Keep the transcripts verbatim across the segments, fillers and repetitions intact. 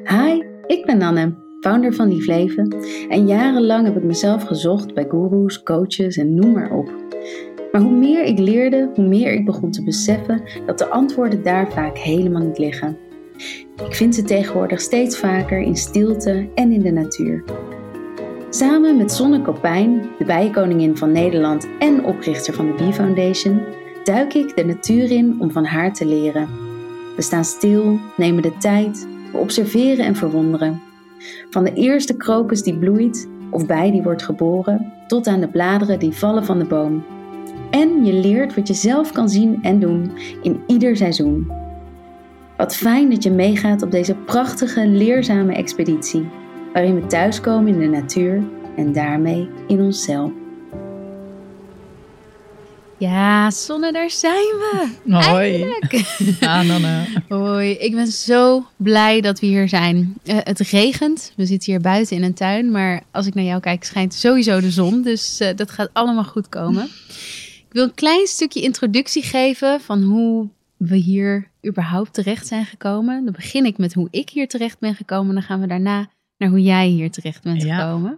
Hi, ik ben Nanne, founder van Lief Leven. En jarenlang heb ik mezelf gezocht bij goeroes, coaches en noem maar op. Maar hoe meer ik leerde, hoe meer ik begon te beseffen dat de antwoorden daar vaak helemaal niet liggen. Ik vind ze tegenwoordig steeds vaker in stilte en in de natuur. Samen met Zonne Kopijn, de bijenkoningin van Nederland en oprichter van de Bee Foundation, duik ik de natuur in om van haar te leren. We staan stil, nemen de tijd, we observeren en verwonderen. Van de eerste krokus die bloeit of bij die wordt geboren, tot aan de bladeren die vallen van de boom. En je leert wat je zelf kan zien en doen in ieder seizoen. Wat fijn dat je meegaat op deze prachtige, leerzame expeditie, waarin we thuiskomen in de natuur en daarmee in onszelf. Ja, Zonne, daar zijn we. Hoi. Eindelijk. Ah, Nanne. Hoi, ik ben zo blij dat we hier zijn. Uh, het regent, we zitten hier buiten in een tuin, maar als ik naar jou kijk schijnt sowieso de zon, dus uh, dat gaat allemaal goed komen. Ik wil een klein stukje introductie geven van hoe we hier überhaupt terecht zijn gekomen. Dan begin ik met hoe ik hier terecht ben gekomen, dan gaan we daarna naar hoe jij hier terecht bent Ja. gekomen.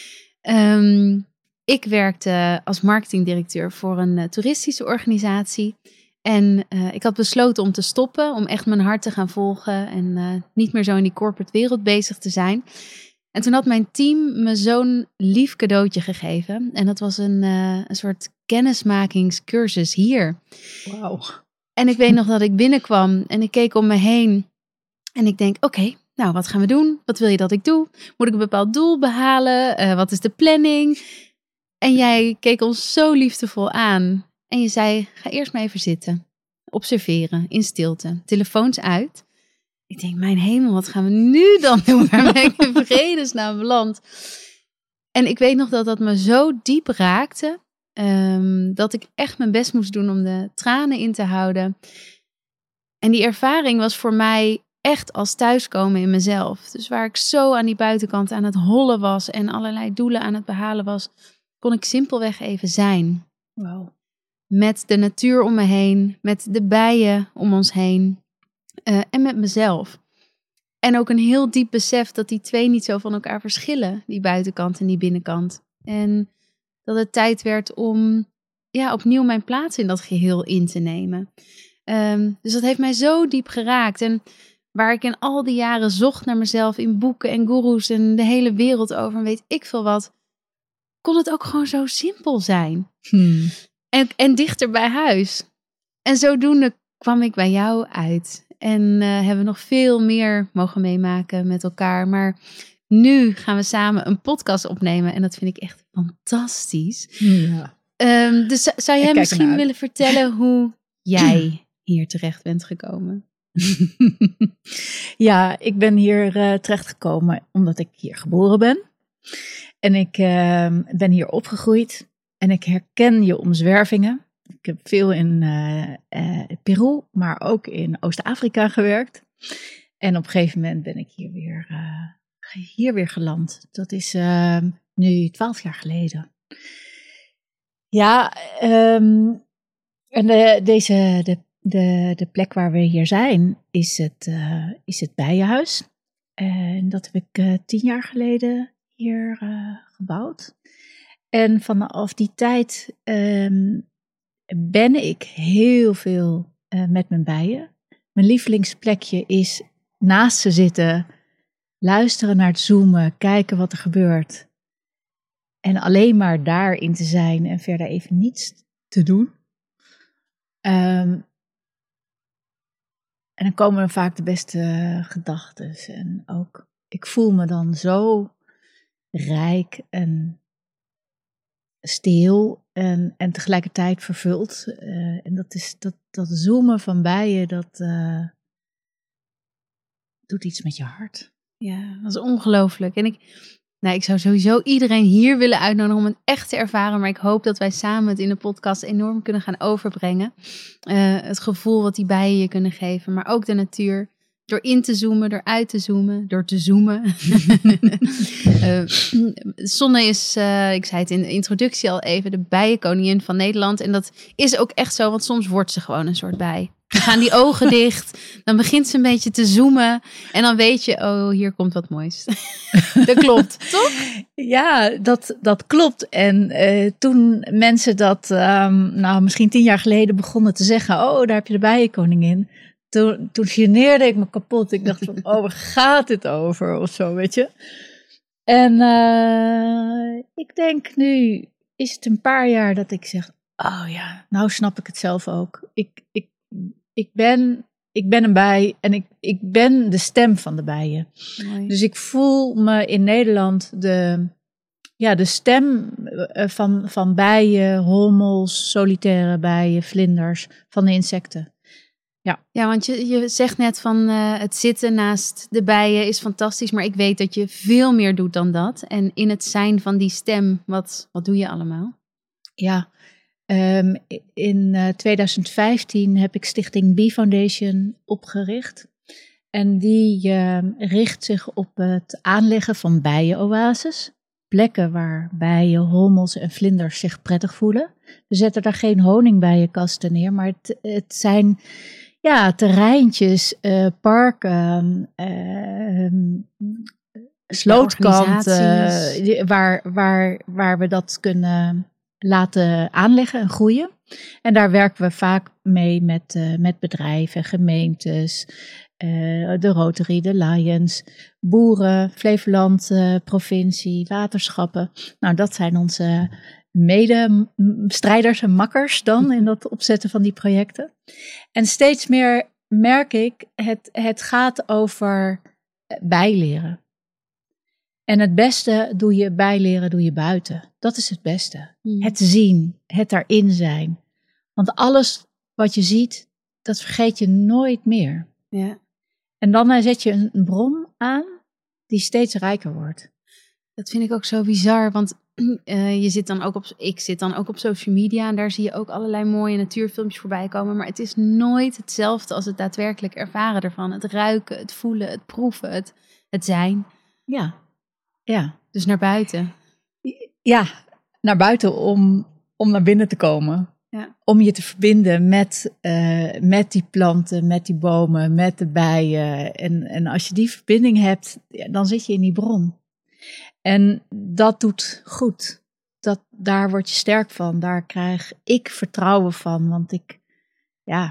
Um, Ik werkte als marketingdirecteur voor een uh, toeristische organisatie. En uh, ik had besloten om te stoppen, om echt mijn hart te gaan volgen en uh, niet meer zo in die corporate wereld bezig te zijn. En toen had mijn team me zo'n lief cadeautje gegeven. En dat was een, uh, een soort kennismakingscursus hier. Wauw. En ik weet nog dat ik binnenkwam en ik keek om me heen. En ik denk, oké, okay, nou wat gaan we doen? Wat wil je dat ik doe? Moet ik een bepaald doel behalen? Uh, wat is de planning? En jij keek ons zo liefdevol aan. En je zei, ga eerst maar even zitten. Observeren, in stilte. Telefoons uit. Ik denk, mijn hemel, wat gaan we nu dan doen? Waar ben ik in vredesnaam beland? En ik weet nog dat dat me zo diep raakte. Um, dat ik echt mijn best moest doen om de tranen in te houden. En die ervaring was voor mij echt als thuiskomen in mezelf. Dus waar ik zo aan die buitenkant aan het hollen was en allerlei doelen aan het behalen was, kon ik simpelweg even zijn. Wow. Met de natuur om me heen, met de bijen om ons heen uh, en met mezelf. En ook een heel diep besef dat die twee niet zo van elkaar verschillen, die buitenkant en die binnenkant. En dat het tijd werd om ja, opnieuw mijn plaats in dat geheel in te nemen. Um, dus dat heeft mij zo diep geraakt. En waar ik in al die jaren zocht naar mezelf in boeken en goeroes en de hele wereld over en weet ik veel wat, kon het ook gewoon zo simpel zijn. Hmm. En, en dichter bij huis. En zodoende kwam ik bij jou uit. En uh, hebben we nog veel meer mogen meemaken met elkaar. Maar nu gaan we samen een podcast opnemen. En dat vind ik echt fantastisch. Ja. Um, dus zou jij misschien ernaar. willen vertellen hoe jij hier terecht bent gekomen? Ja, ik ben hier uh, terechtgekomen omdat ik hier geboren ben. En ik uh, ben hier opgegroeid en ik herken je omzwervingen. Ik heb veel in uh, uh, Peru, maar ook in Oost-Afrika gewerkt. En op een gegeven moment ben ik hier weer, uh, hier weer geland. Dat is uh, nu twaalf jaar geleden. Ja, um, en de, deze, de, de, de plek waar we hier zijn is het, uh, is het Bijenhuis. En dat heb ik uh, tien jaar geleden hier uh, gebouwd. En vanaf die tijd um, ben ik heel veel uh, met mijn bijen. Mijn lievelingsplekje is naast ze zitten, luisteren naar het zoomen, kijken wat er gebeurt. En alleen maar daarin te zijn en verder even niets te doen. Um, en dan komen er vaak de beste uh, gedachten. En ook, ik voel me dan zo rijk en stil en, en tegelijkertijd vervuld. Uh, en dat is dat, dat zoomen van bijen, dat uh, doet iets met je hart. Ja, dat is ongelooflijk. En ik, nou, ik zou sowieso iedereen hier willen uitnodigen om het echt te ervaren. Maar ik hoop dat wij samen het in de podcast enorm kunnen gaan overbrengen. Uh, het gevoel wat die bijen je kunnen geven, maar ook de natuur. Door in te zoomen, door uit te zoomen, door te zoomen. uh, Zonne is, uh, ik zei het in de introductie al even, de bijenkoningin van Nederland. En dat is ook echt zo, want soms wordt ze gewoon een soort bij. Dan gaan die ogen dicht. Dan begint ze een beetje te zoomen. En dan weet je, oh, hier komt wat moois. Dat klopt, toch? Ja, dat, dat klopt. En uh, toen mensen dat, um, nou misschien tien jaar geleden begonnen te zeggen, oh, daar heb je de bijenkoningin. Toen, toen geneerde ik me kapot. Ik dacht van, oh, waar gaat dit over? Of zo, weet je. En uh, ik denk nu, is het een paar jaar dat ik zeg, oh ja, nou snap ik het zelf ook. Ik, ik, ik, ben, ik ben een bij en ik, ik ben de stem van de bijen. Mooi. Dus ik voel me in Nederland de, ja, de stem van, van bijen, hommels, solitaire bijen, vlinders, van de insecten. Ja, ja, want je, je zegt net van uh, het zitten naast de bijen is fantastisch, maar ik weet dat je veel meer doet dan dat. En in het zijn van die stem, wat, wat doe je allemaal? Ja, um, in uh, twintig vijftien heb ik stichting Bee Foundation opgericht. En die uh, richt zich op het aanleggen van bijenoases. Plekken waar bijen, hommels en vlinders zich prettig voelen. We zetten daar geen honingbijenkasten neer, maar het, het zijn... Ja, terreintjes, uh, parken, uh, slootkanten, uh, waar, waar, waar we dat kunnen laten aanleggen en groeien. En daar werken we vaak mee met, uh, met bedrijven, gemeentes, uh, de Rotary, de Lions, boeren, Flevoland, uh, provincie, waterschappen. Nou, dat zijn onze medestrijders en makkers dan in dat opzetten van die projecten. En steeds meer merk ik, het, het gaat over bijleren. En het beste doe je bijleren, doe je buiten. Dat is het beste. Mm. Het zien, het daarin zijn. Want alles wat je ziet, dat vergeet je nooit meer. Ja. En dan zet je een, een bron aan die steeds rijker wordt. Dat vind ik ook zo bizar, want uh, je zit dan ook op, ik zit dan ook op social media en daar zie je ook allerlei mooie natuurfilmpjes voorbij komen. Maar het is nooit hetzelfde als het daadwerkelijk ervaren ervan. Het ruiken, het voelen, het proeven, het, het zijn. Ja, ja. Dus naar buiten. Ja, naar buiten om, om naar binnen te komen. Ja. Om je te verbinden met, uh, met die planten, met die bomen, met de bijen. En, en als je die verbinding hebt, ja, dan zit je in die bron. En dat doet goed. Dat, daar word je sterk van. Daar krijg ik vertrouwen van. Want ik, ja,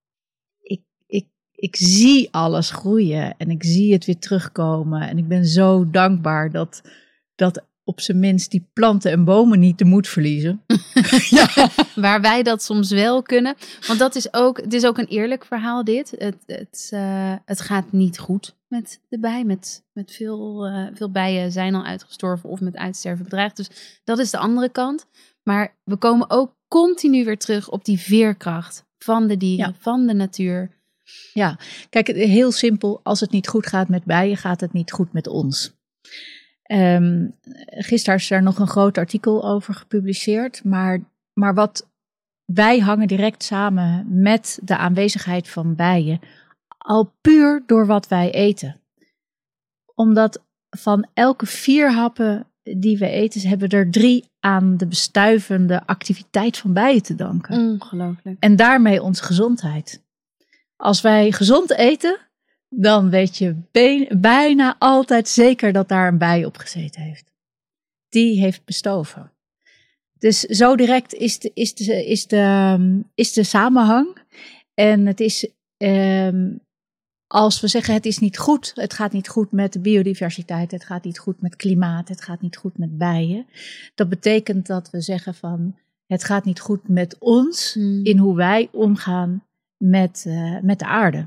ik, ik, ik zie alles groeien. En ik zie het weer terugkomen. En ik ben zo dankbaar dat, dat op zijn minst die planten en bomen niet de moed verliezen. Ja. Waar wij dat soms wel kunnen. Want dat is ook, het is ook een eerlijk verhaal dit. Het, het, uh, het gaat niet goed met de bij. Met, met veel, uh, veel bijen zijn al uitgestorven of met uitsterven bedreigd. Dus dat is de andere kant. Maar we komen ook continu weer terug op die veerkracht van de dieren, ja. van de natuur. Ja, kijk, heel simpel. Als het niet goed gaat met bijen, gaat het niet goed met ons. Um, gisteren is daar nog een groot artikel over gepubliceerd. Maar, maar wat wij hangen direct samen met de aanwezigheid van bijen. Al puur door wat wij eten. Omdat van elke vier happen die we eten, hebben er drie aan de bestuivende activiteit van bijen te danken. Ongelooflijk. En daarmee onze gezondheid. Als wij gezond eten, dan weet je be- bijna altijd zeker dat daar een bij op gezeten heeft. Die heeft bestoven. Dus zo direct is de, is de, is de, is de samenhang. En het is, um, als we zeggen het is niet goed, het gaat niet goed met de biodiversiteit, het gaat niet goed met klimaat, het gaat niet goed met bijen. Dat betekent dat we zeggen van het gaat niet goed met ons hmm. in hoe wij omgaan met, uh, met de aarde.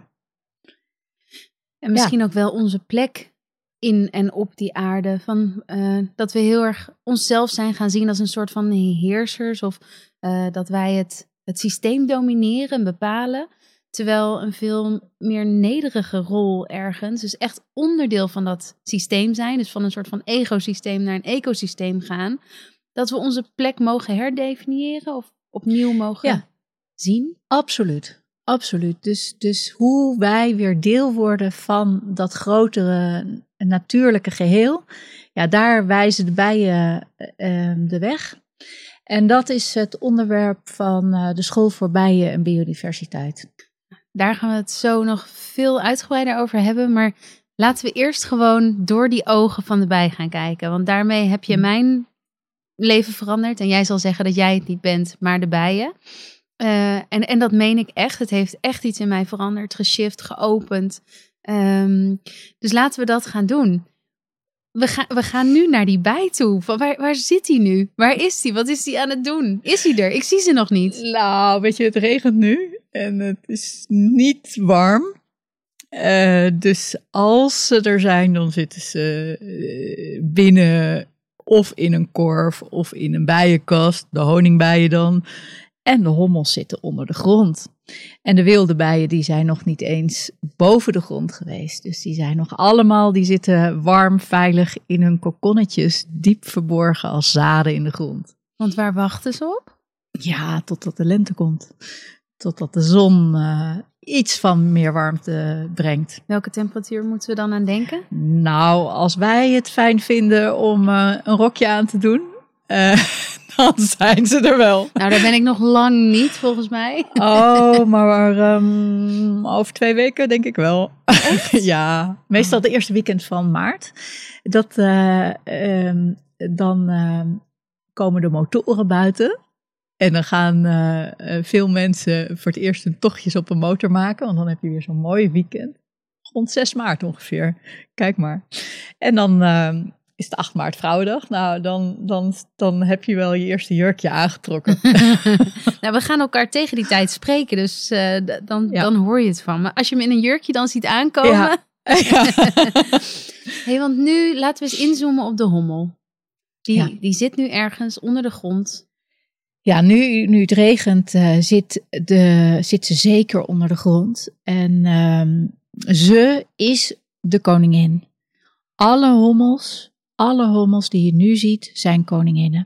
En misschien ja. ook wel onze plek in en op die aarde. Van, uh, dat we heel erg onszelf zijn gaan zien als een soort van heersers. Of uh, dat wij het, het systeem domineren en bepalen. Terwijl een veel meer nederige rol ergens. Dus echt onderdeel van dat systeem zijn. Dus van een soort van egosysteem naar een ecosysteem gaan. Dat we onze plek mogen herdefiniëren of opnieuw mogen ja. zien. Absoluut. Absoluut. Dus, dus hoe wij weer deel worden van dat grotere natuurlijke geheel. Ja, daar wijzen de bijen uh, de weg. En dat is het onderwerp van uh, de School voor Bijen en Biodiversiteit. daar gaan we het zo nog veel uitgebreider over hebben. Maar laten we eerst gewoon door die ogen van de bij gaan kijken. Want daarmee heb je mijn leven veranderd. En jij zal zeggen dat jij het niet bent, maar de bijen. Uh, en, en dat meen ik echt. Het heeft echt iets in mij veranderd, geshift, geopend. Um, dus laten we dat gaan doen. We, ga, we gaan nu naar die bij toe. Van waar, waar zit hij nu? Waar is hij? Wat is hij aan het doen? Is hij er? Ik zie ze nog niet. Nou, weet je, het regent nu. En het is niet warm. Uh, dus als ze er zijn, dan zitten ze uh, binnen of in een korf of in een bijenkast. De honingbijen dan. En de hommels zitten onder de grond. En de wilde bijen die zijn nog niet eens boven de grond geweest. Dus die zijn nog allemaal, die zitten warm, veilig in hun kokonnetjes, diep verborgen als zaden in de grond. Want waar wachten ze op? Ja, totdat de lente komt. Totdat de zon uh, iets van meer warmte brengt. Welke temperatuur moeten we dan aan denken? Nou, als wij het fijn vinden om uh, een rokje aan te doen, uh, dan zijn ze er wel. Nou, daar ben ik nog lang niet, volgens mij. Oh, maar um, over twee weken denk ik wel. Ja, meestal het eerste weekend van maart. Dat, uh, um, dan uh, komen de motoren buiten. En dan gaan uh, veel mensen voor het eerst hun tochtjes op een motor maken. Want dan heb je weer zo'n mooi weekend. Rond zes maart ongeveer. Kijk maar. En dan uh, is het acht maart Vrouwendag. Nou, dan, dan, dan heb je wel je eerste jurkje aangetrokken. Nou, we gaan elkaar tegen die tijd spreken. Dus uh, dan, ja. dan hoor je het van me. Als je me in een jurkje dan ziet aankomen. Ja. Ja. Hey, want nu laten we eens inzoomen op de hommel. Die, ja. die zit nu ergens onder de grond. Ja, nu, nu het regent uh, zit, de, zit ze zeker onder de grond. En um, ze is de koningin. Alle hommels, alle hommels die je nu ziet, zijn koninginnen.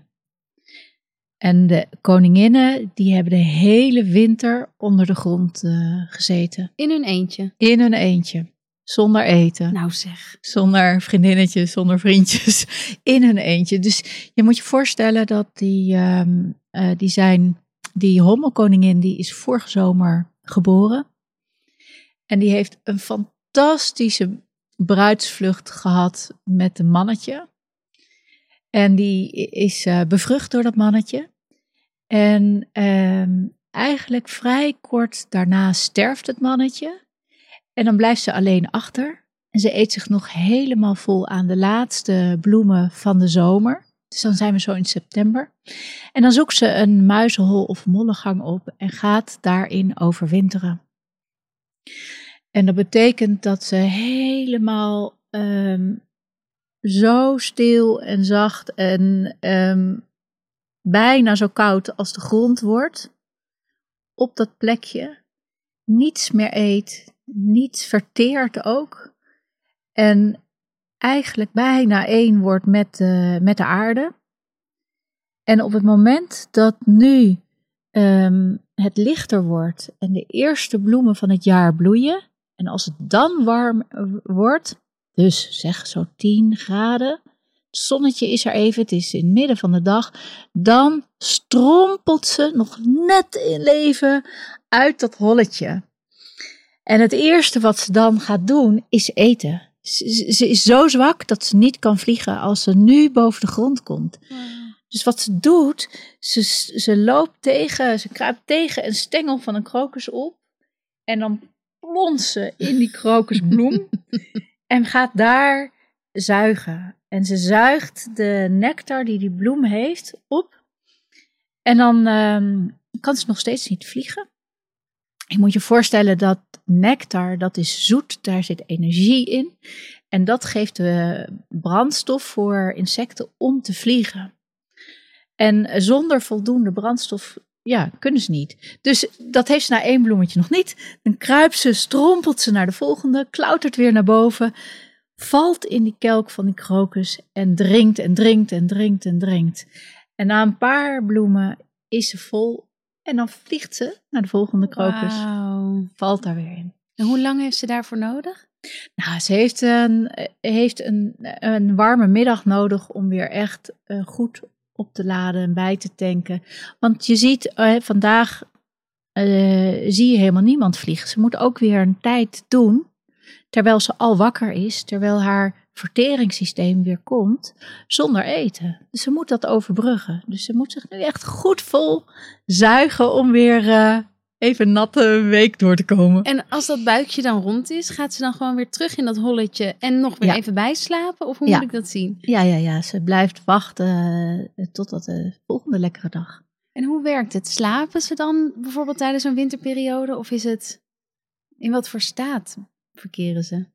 En de koninginnen, die hebben de hele winter onder de grond uh, gezeten. In hun eentje? In hun eentje. Zonder eten. Nou zeg. Zonder vriendinnetjes, zonder vriendjes. In hun eentje. Dus je moet je voorstellen dat die, um, uh, die zijn, die hommelkoningin, die is vorige zomer geboren. En die heeft een fantastische bruidsvlucht gehad met een mannetje. En die is uh, bevrucht door dat mannetje. En um, eigenlijk vrij kort daarna sterft het mannetje. En dan blijft ze alleen achter. En ze eet zich nog helemaal vol aan de laatste bloemen van de zomer. Dus dan zijn we zo in september. En dan zoekt ze een muizenhol of mollengang op en gaat daarin overwinteren. En dat betekent dat ze helemaal um, zo stil en zacht en um, bijna zo koud als de grond wordt. Op dat plekje niets meer eet. Niets verteert ook. En eigenlijk bijna één wordt met de, met de aarde. En op het moment dat nu um, het lichter wordt en de eerste bloemen van het jaar bloeien. En als het dan warm wordt, dus zeg zo tien graden. Het zonnetje is er even, het is in het midden van de dag. Dan strompelt ze nog net in leven uit dat holletje. En het eerste wat ze dan gaat doen, is eten. Ze, ze is zo zwak dat ze niet kan vliegen als ze nu boven de grond komt. Wow. Dus wat ze doet, ze, ze loopt tegen, ze kruipt tegen een stengel van een krokus op. En dan plont ze in die krokusbloem en gaat daar zuigen. En ze zuigt de nectar die die bloem heeft op. En dan um, kan ze nog steeds niet vliegen. Je moet je voorstellen dat nectar, dat is zoet, daar zit energie in. En dat geeft de brandstof voor insecten om te vliegen. En zonder voldoende brandstof, ja, kunnen ze niet. Dus dat heeft ze na één bloemetje nog niet. Dan kruipt ze, strompelt ze naar de volgende, klautert weer naar boven, valt in die kelk van die krokus en drinkt en drinkt en drinkt en drinkt. En na een paar bloemen is ze vol. En dan vliegt ze naar de volgende krokus. Wow. Valt daar weer in. En hoe lang heeft ze daarvoor nodig? Nou, ze heeft een, heeft een, een warme middag nodig om weer echt uh, goed op te laden en bij te tanken. Want je ziet, uh, vandaag uh, zie je helemaal niemand vliegen. Ze moet ook weer een tijd doen, terwijl ze al wakker is, terwijl haar verteringssysteem weer komt, zonder eten. Dus ze moet dat overbruggen. Dus ze moet zich nu echt goed vol zuigen om weer uh, even een natte week door te komen. En als dat buikje dan rond is, gaat ze dan gewoon weer terug in dat holletje en nog weer ja. even bijslapen? Of hoe ja. moet ik dat zien? Ja, ja, ja, ze blijft wachten uh, totdat de volgende lekkere dag. En hoe werkt het? Slapen ze dan bijvoorbeeld tijdens een winterperiode? Of is het, in wat voor staat verkeren ze?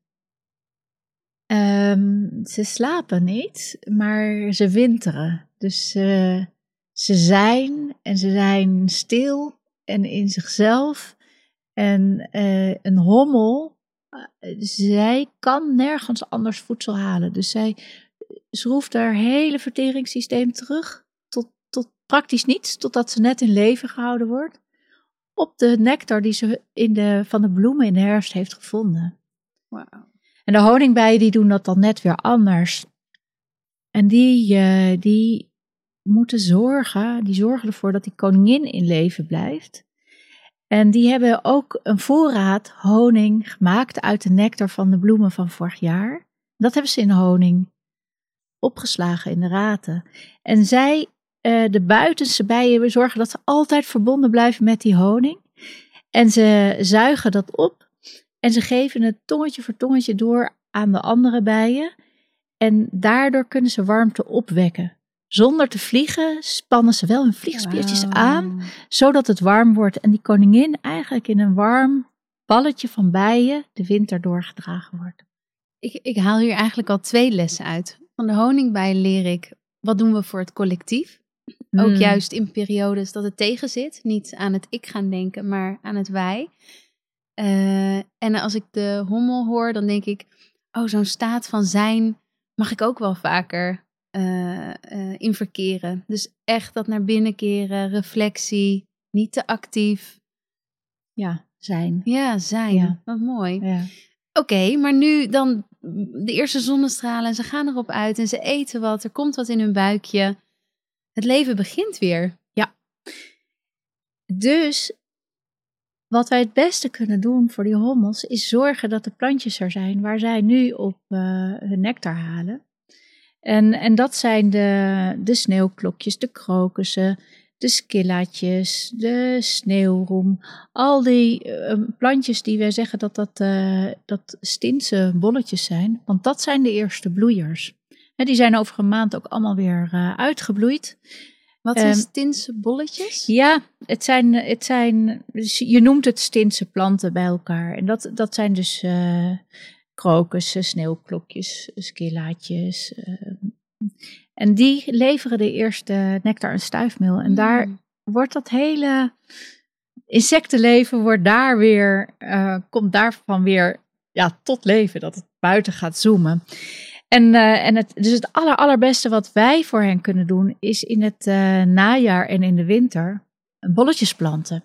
Um, ze slapen niet, maar ze winteren. Dus uh, ze zijn en ze zijn stil en in zichzelf. En uh, een hommel, uh, zij kan nergens anders voedsel halen. Dus zij schroeft haar hele verteringssysteem terug tot, tot praktisch niets, totdat ze net in leven gehouden wordt. Op de nectar die ze in de, van de bloemen in de herfst heeft gevonden. Wauw. En de honingbijen die doen dat dan net weer anders. En die, uh, die moeten zorgen, die zorgen ervoor dat die koningin in leven blijft. En die hebben ook een voorraad honing gemaakt uit de nectar van de bloemen van vorig jaar. Dat hebben ze in honing opgeslagen in de raten. En zij, uh, de buitenste bijen, zorgen dat ze altijd verbonden blijven met die honing. En ze zuigen dat op. En ze geven het tongetje voor tongetje door aan de andere bijen. En daardoor kunnen ze warmte opwekken. Zonder te vliegen spannen ze wel hun vliegspiertjes wow. aan, zodat het warm wordt. En die koningin eigenlijk in een warm balletje van bijen de winter doorgedragen wordt. Ik, ik haal hier eigenlijk al twee lessen uit. Van de honingbij leer ik, wat doen we voor het collectief? Mm. Ook juist in periodes dat het tegen zit. Niet aan het ik gaan denken, maar aan het wij. Uh, en als ik de hommel hoor, dan denk ik, oh, zo'n staat van zijn mag ik ook wel vaker uh, uh, in verkeren. Dus echt dat naar binnen keren, reflectie, niet te actief. Ja, zijn. Ja, zijn. Ja. Wat mooi. Ja. Oké, okay, maar nu dan de eerste zonnestralen en ze gaan erop uit en ze eten wat, er komt wat in hun buikje. Het leven begint weer. Ja. Dus wat wij het beste kunnen doen voor die hommels is zorgen dat de plantjes er zijn waar zij nu op uh, hun nectar halen. En, en dat zijn de, de sneeuwklokjes, de krokussen, de skillaatjes, de sneeuwroem. Al die uh, plantjes die wij zeggen dat dat, uh, dat stintse bolletjes zijn, want dat zijn de eerste bloeiers. En die zijn over een maand ook allemaal weer uh, uitgebloeid. Wat zijn um, stintse bolletjes? Ja, het zijn, het zijn, je noemt het stintse planten bij elkaar. En dat, dat zijn dus uh, krokussen, sneeuwklokjes, skillaatjes. Uh, en die leveren de eerste nectar en stuifmeel. En mm. daar wordt dat hele insectenleven, wordt daar weer, uh, komt daarvan weer ja, tot leven. Dat het buiten gaat zoomen. En, uh, en het, dus het aller, allerbeste wat wij voor hen kunnen doen, is in het uh, najaar en in de winter bolletjes planten.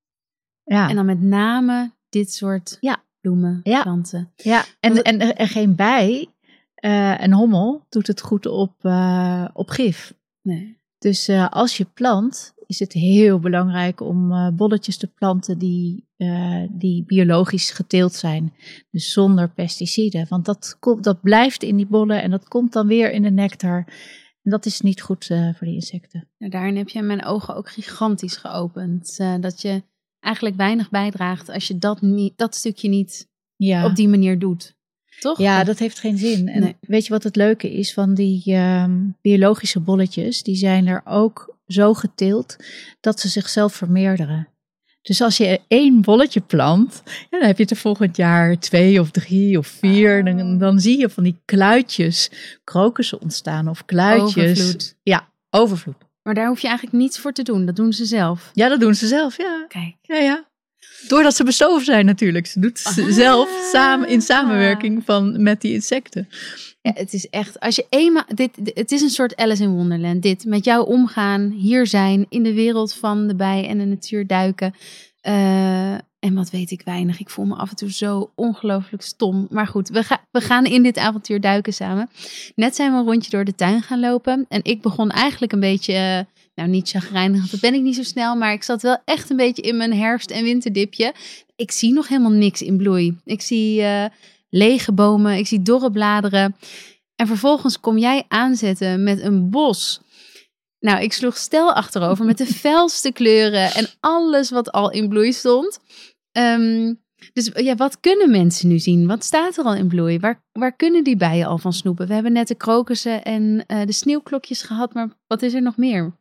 Ja. En dan met name dit soort ja. bloemen ja. planten. Ja, en, en, en, en geen bij, uh, een hommel doet het goed op, uh, op gif. Nee. Dus uh, als je plant, is het heel belangrijk om uh, bolletjes te planten die, uh, die biologisch geteeld zijn. Dus zonder pesticiden. Want dat, komt, dat blijft in die bollen en dat komt dan weer in de nectar. En dat is niet goed uh, voor die insecten. Ja, daarin heb je mijn ogen ook gigantisch geopend. Uh, dat je eigenlijk weinig bijdraagt als je dat, niet, dat stukje niet ja. op die manier doet. Toch? Ja, dat heeft geen zin. En nee. weet je wat het leuke is van die um, biologische bolletjes? Die zijn er ook zo geteeld dat ze zichzelf vermeerderen. Dus als je één bolletje plant, ja, dan heb je er volgend jaar twee of drie of vier. Oh. Dan, dan zie je van die kluitjes, krokussen ontstaan of kluitjes. Overvloed. Ja, overvloed. Maar daar hoef je eigenlijk niets voor te doen. Dat doen ze zelf. Ja, dat doen ze zelf, ja. Kijk. Ja, ja. Doordat ze bestoven zijn natuurlijk. Ze doet het zelf samen, in samenwerking van, met die insecten. Ja, het is echt, als je eenmaal, dit, het is een soort Alice in Wonderland. Dit, met jou omgaan, hier zijn, in de wereld van de bij en de natuur duiken. Uh, en wat weet ik weinig. Ik voel me af en toe zo ongelooflijk stom. Maar goed, we, ga, we gaan in dit avontuur duiken samen. Net zijn we een rondje door de tuin gaan lopen. En ik begon eigenlijk een beetje uh, nou niet chagrijnig, want dat ben ik niet zo snel. Maar ik zat wel echt een beetje in mijn herfst- en winterdipje. Ik zie nog helemaal niks in bloei. Ik zie uh, lege bomen, ik zie dorre bladeren. En vervolgens kom jij aanzetten met een bos. Nou, ik sloeg stel achterover met de felste kleuren en alles wat al in bloei stond. Um, dus ja, wat kunnen mensen nu zien? Wat staat er al in bloei? Waar, waar kunnen die bijen al van snoepen? We hebben net de krokussen en uh, de sneeuwklokjes gehad, maar wat is er nog meer?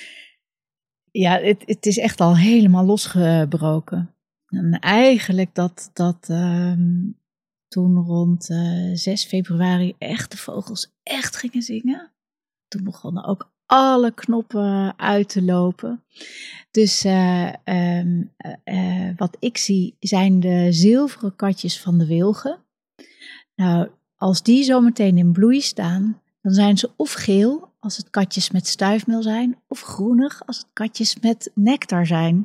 Ja, het, het is echt al helemaal losgebroken. En eigenlijk dat, dat um, toen rond uh, zes februari echt de vogels echt gingen zingen. Toen begonnen ook alle knoppen uit te lopen. Dus uh, um, uh, wat ik zie zijn de zilveren katjes van de wilgen. Nou, als die zo meteen in bloei staan, dan zijn ze of geel als het katjes met stuifmeel zijn, of groenig als het katjes met nectar zijn.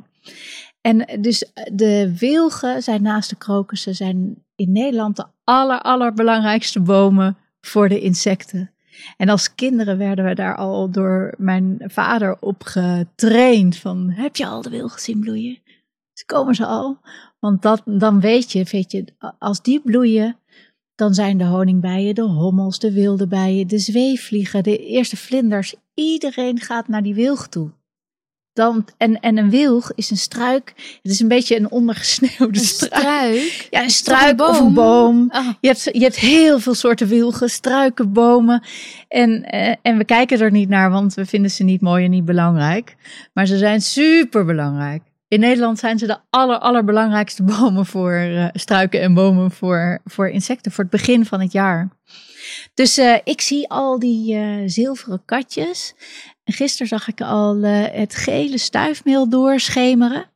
En dus de wilgen zijn naast de krokussen zijn in Nederland de aller, allerbelangrijkste bomen voor de insecten. En als kinderen werden we daar al door mijn vader op getraind van, heb je al de wilgen zien bloeien? Dus komen ze al. Want dat, dan weet je, weet je, als die bloeien, dan zijn de honingbijen, de hommels, de wilde bijen, de zweefvliegen, de eerste vlinders. Iedereen gaat naar die wilg toe. Dan, en, en een wilg is een struik. Het is een beetje een ondergesneeuwde een struik. struik. Ja, een struik of een boom. Oh. Je, hebt, je hebt heel veel soorten wilgen, struiken, bomen. En, eh, en we kijken er niet naar, want we vinden ze niet mooi en niet belangrijk. Maar ze zijn super belangrijk. In Nederland zijn ze de aller, allerbelangrijkste bomen voor uh, struiken en bomen voor, voor insecten. Voor het begin van het jaar. Dus uh, ik zie al die uh, zilveren katjes. En gisteren zag ik al uh, het gele stuifmeel doorschemeren.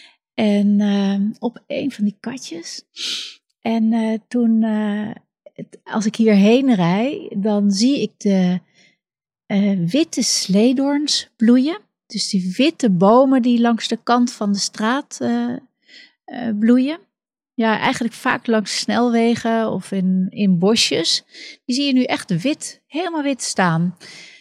En uh, op een van die katjes. En uh, toen, uh, het, als ik hierheen rijd, dan zie ik de uh, witte sleedoorns bloeien. Dus die witte bomen die langs de kant van de straat uh, uh, bloeien. Ja, eigenlijk vaak langs snelwegen of in, in bosjes. Die zie je nu echt wit, helemaal wit staan.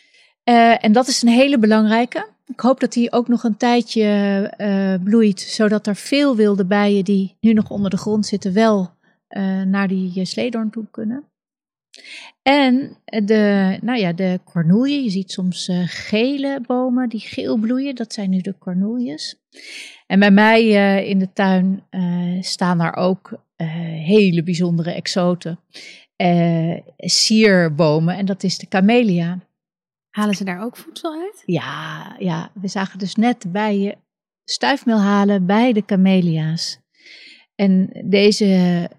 Uh, en dat is een hele belangrijke. Ik hoop dat die ook nog een tijdje uh, bloeit, zodat er veel wilde bijen die nu nog onder de grond zitten wel uh, naar die sleedoorn toe kunnen. En de, nou ja, de cornoelje, je ziet soms uh, gele bomen die geel bloeien, dat zijn nu de cornoeljes. En bij mij uh, in de tuin uh, staan daar ook uh, hele bijzondere exoten, uh, sierbomen en dat is de camellia. Halen ze daar ook voedsel uit? Ja, ja, we zagen dus net de bijen stuifmeel halen bij de camellia's. En deze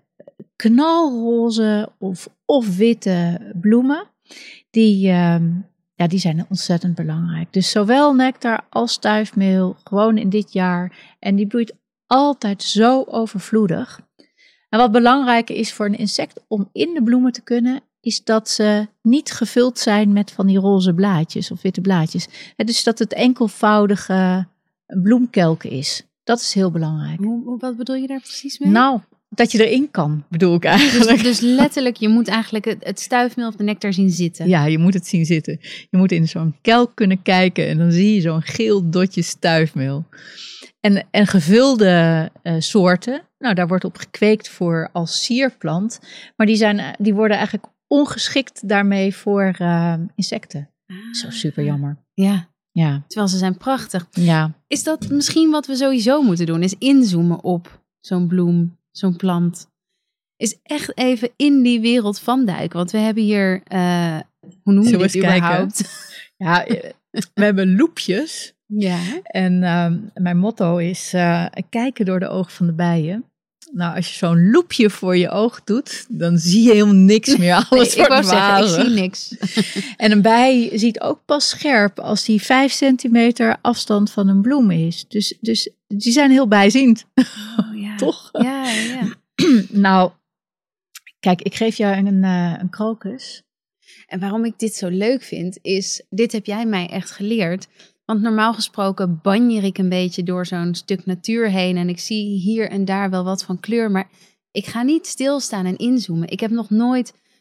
knalroze of, of witte bloemen, die, uh, ja, die zijn ontzettend belangrijk. Dus zowel nectar als stuifmeel, gewoon in dit jaar. En die bloeit altijd zo overvloedig. En wat belangrijk is voor een insect om in de bloemen te kunnen, is dat ze niet gevuld zijn met van die roze blaadjes of witte blaadjes. En dus dat het enkelvoudige bloemkelk is. Dat is heel belangrijk. Hoe, wat bedoel je daar precies mee? Nou, dat je erin kan, bedoel ik eigenlijk. Dus, dus letterlijk, je moet eigenlijk het, het stuifmeel of de nectar zien zitten. Ja, je moet het zien zitten. Je moet in zo'n kelk kunnen kijken en dan zie je zo'n geel dotje stuifmeel. En, en gevulde uh, soorten, nou daar wordt op gekweekt voor als sierplant. Maar die, zijn, die worden eigenlijk ongeschikt daarmee voor uh, insecten. Ah. Zo super jammer. Ja. Ja. Terwijl ze zijn prachtig. Ja. Is dat misschien wat we sowieso moeten doen? Is inzoomen op zo'n bloem, zo'n plant. Is echt even in die wereld van duiken. Want we hebben hier, uh, hoe noem je dit überhaupt? Ja, we hebben loepjes. Ja. En uh, mijn motto is uh, kijken door de ogen van de bijen. Nou, als je zo'n loepje voor je oog doet, dan zie je helemaal niks meer. Alles nee, ik wou wazig. zeggen, ik zie niks. En een bij ziet ook pas scherp als die vijf centimeter afstand van een bloem is. Dus, dus die zijn heel bijziend. Oh, ja. Toch? Ja, ja. Nou, kijk, ik geef jou een, uh, een krokus. En waarom ik dit zo leuk vind, is, dit heb jij mij echt geleerd. Want normaal gesproken banjer ik een beetje door zo'n stuk natuur heen. En ik zie hier en daar wel wat van kleur. Maar ik ga niet stilstaan en inzoomen. Ik heb nog nooit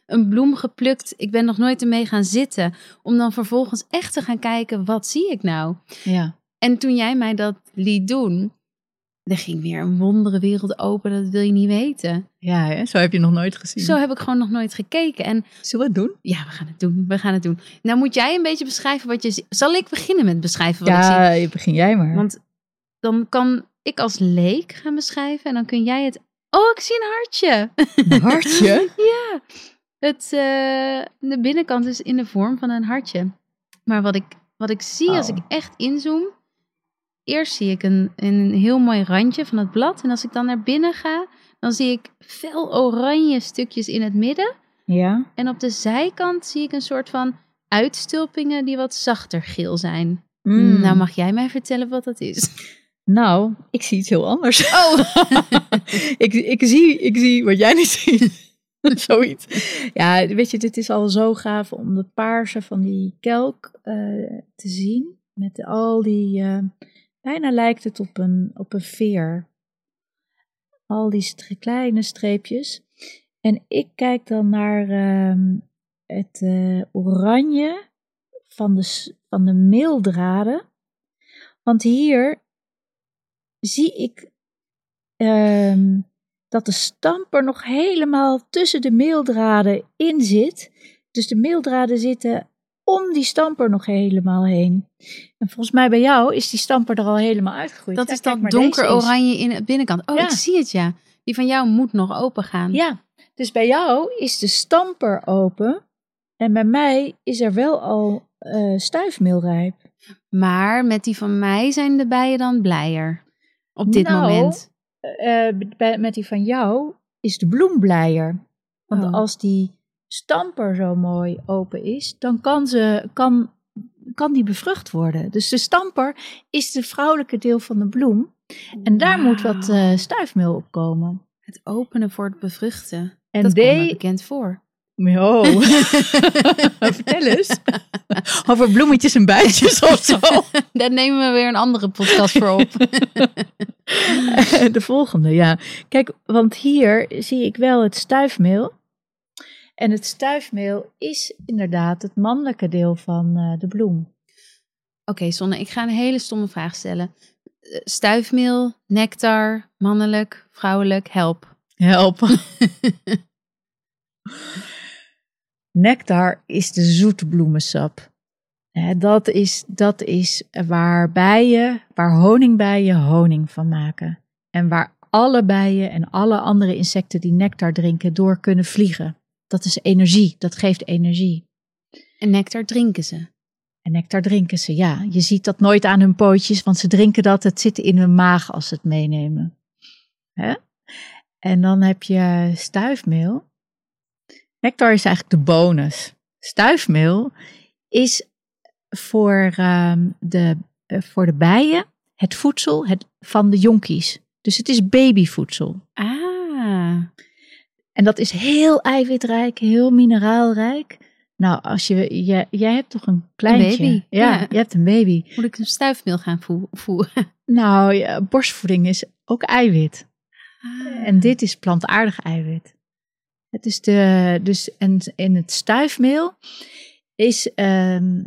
een bloem geplukt. Ik ben nog nooit ermee gaan zitten. Om dan vervolgens echt te gaan kijken, wat zie ik nou? Ja. En toen jij mij dat liet doen, er ging weer een wondere wereld open. Dat wil je niet weten. Ja, hè? Zo heb je nog nooit gezien. Zo heb ik gewoon nog nooit gekeken. En zullen we het doen? ja, we gaan het doen. We gaan het doen. Nou moet jij een beetje beschrijven wat je ziet. Zal ik beginnen met beschrijven wat ja, ik zie? begin jij maar. Want dan kan ik als leek gaan beschrijven. En dan kun jij het... Oh, ik zie een hartje. Een hartje? Ja. Het, uh, de binnenkant is in de vorm van een hartje. Maar wat ik, wat ik zie oh. als ik echt inzoom... Eerst zie ik een, een heel mooi randje van het blad. En als ik dan naar binnen ga... dan zie ik fel oranje stukjes in het midden. Ja. En op de zijkant zie ik een soort van uitstulpingen... die wat zachter geel zijn. Mm. Nou, mag jij mij vertellen wat dat is? Nou, ik zie iets heel anders. Oh! ik, ik, zie, ik zie wat jij niet ziet. Zoiets. Ja, weet je, dit is al zo gaaf om de paarse van die kelk uh, te zien. Met al die... Uh, bijna lijkt het op een, op een veer. Al die st- kleine streepjes. En ik kijk dan naar uh, het uh, oranje van de, van de meeldraden. Want hier zie ik uh, dat de stamper nog helemaal tussen de meeldraden in zit. Dus de meeldraden zitten om die stamper nog helemaal heen. En volgens mij bij jou is die stamper er al helemaal uitgegroeid. Dat ja, is kijk, dat donker oranje in de binnenkant. Oh, ja. ik zie het, ja. Die van jou moet nog open gaan. Ja, dus bij jou is de stamper open. En bij mij is er wel al uh, stuifmeelrijp. Maar met die van mij zijn de bijen dan blijer. Op dit nou, moment. Uh, bij, met die van jou is de bloem blijer. Want oh. als die stamper zo mooi open is, dan kan, ze, kan, kan die bevrucht worden. Dus de stamper is de vrouwelijke deel van de bloem. En daar wow. moet wat uh, stuifmeel op komen. Het openen voor het bevruchten. En dat de... komt me bekend voor. Oh. Vertel eens. Over bloemetjes en bijtjes of zo. Daar nemen we weer een andere podcast voor op. De volgende, ja. Kijk, want hier zie ik wel het stuifmeel. En het stuifmeel is inderdaad het mannelijke deel van uh, de bloem. Oké, okay, Sonne, ik ga een hele stomme vraag stellen. Stuifmeel, nectar, mannelijk, vrouwelijk, help. Help. Nectar is de zoete bloemensap. Dat is, dat is waar bijen, waar honingbijen honing van maken. En waar alle bijen en alle andere insecten die nectar drinken door kunnen vliegen. Dat is energie, dat geeft energie. En nectar drinken ze? En nectar drinken ze, ja. Je ziet dat nooit aan hun pootjes, want ze drinken dat. Het zit in hun maag als ze het meenemen. Hè? En dan heb je stuifmeel. Nectar is eigenlijk de bonus. Stuifmeel is voor, uh, de, uh, voor de bijen het voedsel het, van de jonkies. Dus het is babyvoedsel. Ah. En dat is heel eiwitrijk, heel mineraalrijk. Nou, als je, je jij hebt toch een kleintje? Een baby. Ja, ja, je hebt een baby. Moet ik een stuifmeel gaan vo- voeren? Nou, ja, borstvoeding is ook eiwit. Ah. En dit is plantaardig eiwit. Het is de, dus en in het stuifmeel is, um,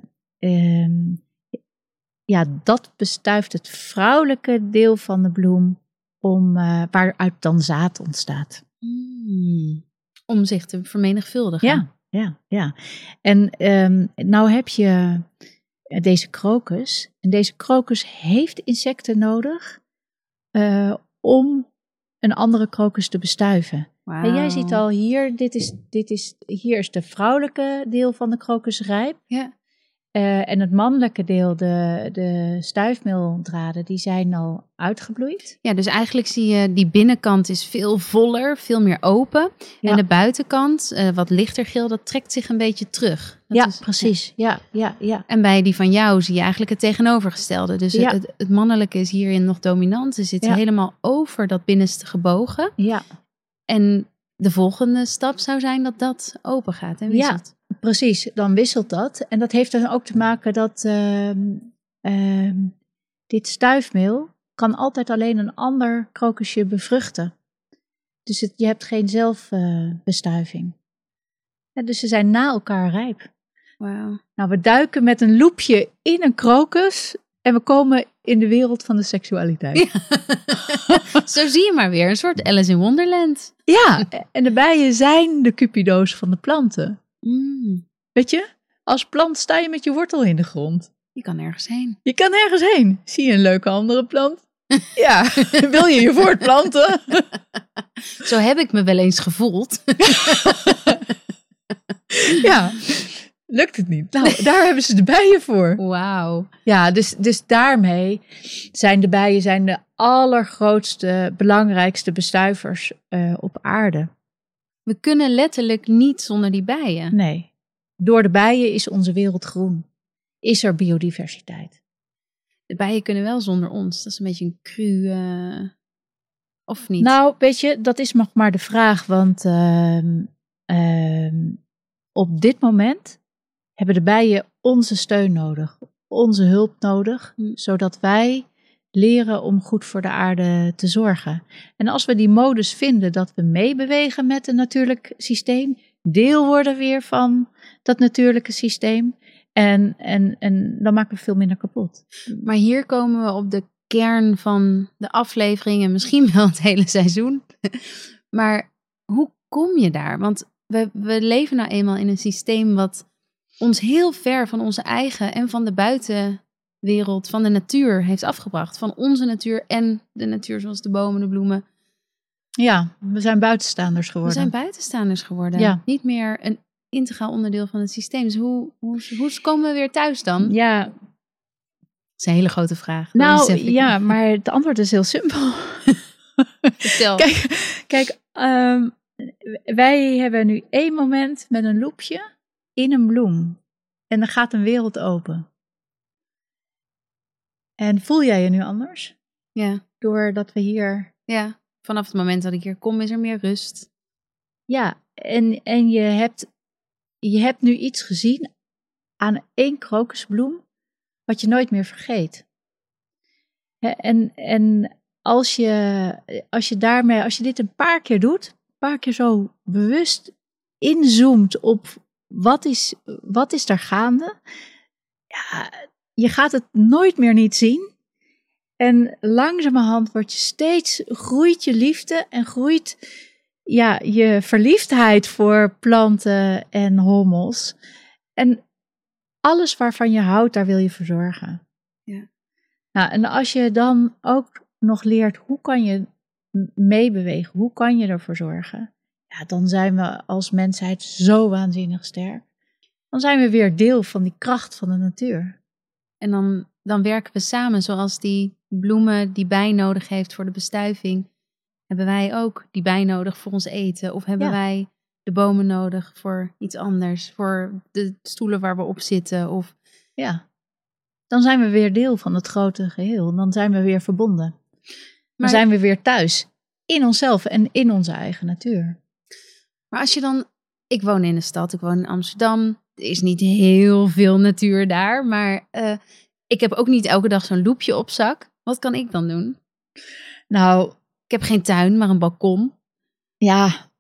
um, ja, dat bestuift het vrouwelijke deel van de bloem, om, uh, waaruit dan zaad ontstaat. Hmm. Om zich te vermenigvuldigen. Ja, ja, ja. En um, nou heb je deze krokus. En deze krokus heeft insecten nodig uh, om een andere krokus te bestuiven. Wow. En jij ziet al hier, dit is, dit is, hier is de vrouwelijke deel van de krokus rijp. Ja. Uh, en het mannelijke deel, de, de stuifmeeldraden, die zijn al uitgebloeid. Ja, dus eigenlijk zie je die binnenkant is veel voller, veel meer open. Ja. En de buitenkant, uh, wat lichter geel, dat trekt zich een beetje terug. Dat ja, is, precies. Ja. Ja, ja, ja. En bij die van jou zie je eigenlijk het tegenovergestelde. Dus ja. het, het mannelijke is hierin nog dominant. Ze zitten ja. helemaal over dat binnenste gebogen. Ja. En de volgende stap zou zijn dat dat open gaat en wisselt. Ja. Precies, dan wisselt dat. En dat heeft dan ook te maken dat uh, uh, dit stuifmeel kan altijd alleen een ander krokusje bevruchten. Dus het, je hebt geen zelfbestuiving. Uh, Ja, dus ze zijn na elkaar rijp. Wauw. Nou, we duiken met een loepje in een krokus en we komen in de wereld van de seksualiteit. Ja. Zo zie je maar weer, een soort Alice in Wonderland. Ja, en de bijen zijn de cupido's van de planten. Mm, Weet je, als plant sta je met je wortel in de grond. je kan ergens heen. Je kan ergens heen. Zie je een leuke andere plant? Ja, wil je je voortplanten? Zo heb ik me wel eens gevoeld. Ja, lukt het niet. Nou, daar hebben ze de bijen voor. Wauw. Ja, dus, dus daarmee zijn de bijen zijn de allergrootste, belangrijkste bestuivers uh, op aarde. We kunnen letterlijk niet zonder die bijen. Nee, door de bijen is onze wereld groen. Is er biodiversiteit. De bijen kunnen wel zonder ons. Dat is een beetje een cru... Uh, of niet? Nou, weet je, dat is nog maar de vraag. Want uh, uh, op dit moment hebben de bijen onze steun nodig. Onze hulp nodig. Hm. Zodat wij leren om goed voor de aarde te zorgen. En als we die modus vinden dat we meebewegen met een natuurlijk systeem. Deel worden weer van dat natuurlijke systeem. En, en, en dan maken we veel minder kapot. Maar hier komen we op de kern van de aflevering en misschien wel het hele seizoen. Maar hoe kom je daar? Want we, we leven nou eenmaal in een systeem wat ons heel ver van onze eigen en van de buitenwereld, van de natuur heeft afgebracht. Van onze natuur en de natuur zoals de bomen, de bloemen. Ja, we zijn buitenstaanders geworden. We zijn buitenstaanders geworden. Ja. Niet meer een integraal onderdeel van het systeem. Dus hoe, hoe, hoe komen we weer thuis dan? Ja. Dat is een hele grote vraag. Nou ja, maar het antwoord is heel simpel. Vertel. Kijk, kijk um, wij hebben nu één moment met een loepje in een bloem. En er gaat een wereld open. En voel jij je nu anders? Ja. Doordat we hier... Ja, vanaf het moment dat ik hier kom is er meer rust. Ja, en, en je, hebt, je hebt nu iets gezien aan één krokusbloem wat je nooit meer vergeet. En, en als, je, als je daarmee, als je dit een paar keer doet, een paar keer zo bewust inzoomt op wat is, wat is daar gaande, ja, je gaat het nooit meer niet zien. En langzamerhand wordt je steeds, groeit je liefde en groeit ja, je verliefdheid voor planten en hommels. En alles waarvan je houdt, daar wil je voor zorgen. Ja. Nou, en als je dan ook nog leert, hoe kan je meebewegen? Hoe kan je ervoor zorgen? Ja, dan zijn we als mensheid zo waanzinnig sterk. Dan zijn we weer deel van die kracht van de natuur. En dan, dan werken we samen zoals die bloemen die bij nodig heeft voor de bestuiving. Hebben wij ook die bij nodig voor ons eten? Of hebben ja. wij de bomen nodig voor iets anders? Voor de stoelen waar we op zitten? Of... Ja, dan zijn we weer deel van het grote geheel. Dan zijn we weer verbonden. Dan maar... zijn we weer thuis. In onszelf en in onze eigen natuur. Maar als je dan... Ik woon in de stad, ik woon in Amsterdam. Er is niet heel veel natuur daar. Maar uh, ik heb ook niet elke dag zo'n loepje op zak. Wat kan ik dan doen? Nou... Ik heb geen tuin, maar een balkon. Ja,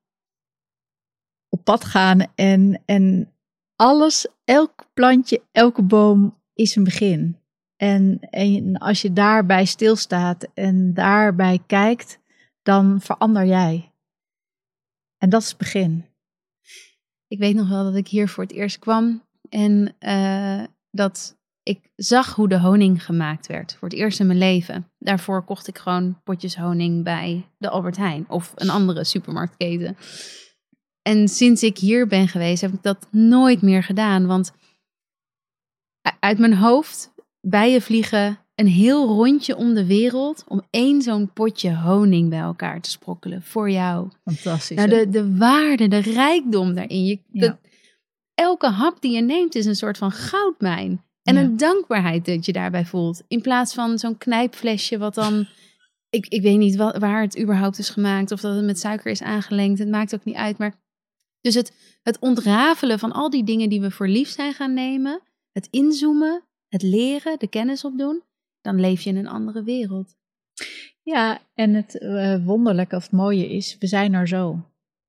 op pad gaan en, en alles, elk plantje, elke boom is een begin. En, en als je daarbij stilstaat en daarbij kijkt, dan verander jij. En dat is het begin. Ik weet nog wel dat ik hier voor het eerst kwam en uh, dat... Ik zag hoe de honing gemaakt werd voor het eerst in mijn leven. Daarvoor kocht ik gewoon potjes honing bij de Albert Heijn of een andere supermarktketen. En sinds ik hier ben geweest heb ik dat nooit meer gedaan. Want uit mijn hoofd, bijen vliegen een heel rondje om de wereld om één zo'n potje honing bij elkaar te sprokkelen voor jou. Fantastisch. Nou, de, de waarde, de rijkdom daarin. Je, de, ja. Elke hap die je neemt is een soort van goudmijn. En ja. een dankbaarheid dat je daarbij voelt. In plaats van zo'n knijpflesje wat dan... ik, ik weet niet wat, waar het überhaupt is gemaakt. Of dat het met suiker is aangelengd. Het maakt ook niet uit. Maar dus het, het ontrafelen van al die dingen die we voor lief zijn gaan nemen. Het inzoomen. Het leren. De kennis opdoen. Dan leef je in een andere wereld. Ja, en het uh, wonderlijke of het mooie is. We zijn er zo.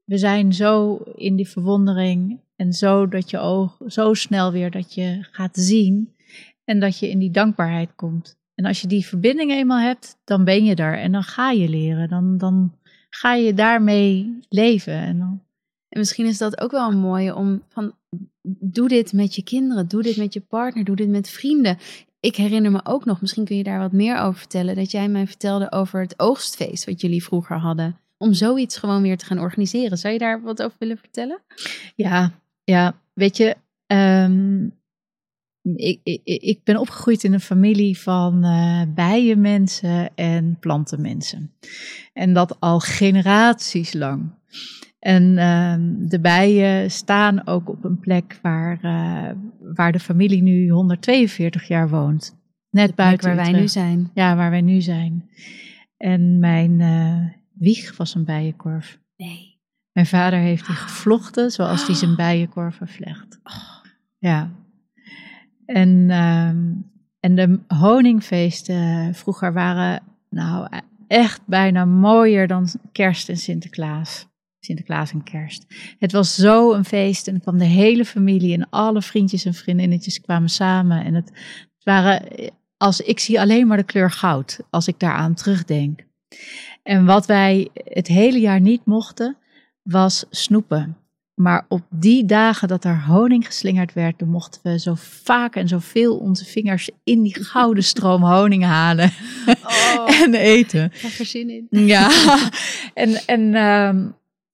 we zijn zo in die verwondering en zo dat je oog zo snel weer dat je gaat zien en dat je in die dankbaarheid komt. En als je die verbinding eenmaal hebt, dan ben je daar en dan ga je leren. Dan, dan ga je daarmee leven. En, dan... en misschien is dat ook wel een mooie om van, doe dit met je kinderen, doe dit met je partner, doe dit met vrienden. Ik herinner me ook nog, misschien kun je daar wat meer over vertellen, dat jij mij vertelde over het oogstfeest wat jullie vroeger hadden. Om zoiets gewoon weer te gaan organiseren. Zou je daar wat over willen vertellen? Ja, ja, weet je, um, ik, ik, ik ben opgegroeid in een familie van uh, bijenmensen en plantenmensen. En dat al generaties lang. En uh, de bijen staan ook op een plek waar, uh, waar de familie nu honderdtweeënveertig jaar woont. Net buiten waar wij Utrecht. nu zijn. Ja, waar wij nu zijn. En mijn uh, wieg was een bijenkorf. Nee. Mijn vader heeft die gevlochten zoals hij zijn bijenkorven vlecht. Ja. En, um, en de honingfeesten vroeger waren nou echt bijna mooier dan Kerst en Sinterklaas. Sinterklaas en Kerst. Het was zo een feest en dan kwam de hele familie en alle vriendjes en vriendinnetjes kwamen samen. En het waren, als ik zie alleen maar de kleur goud als ik daaraan terugdenk. En wat wij het hele jaar niet mochten, was snoepen. Maar op die dagen dat er honing geslingerd werd, dan mochten we zo vaak en zoveel onze vingers in die gouden stroom honing halen oh, en eten. Ik heb er zin in. Ja, en, en, um,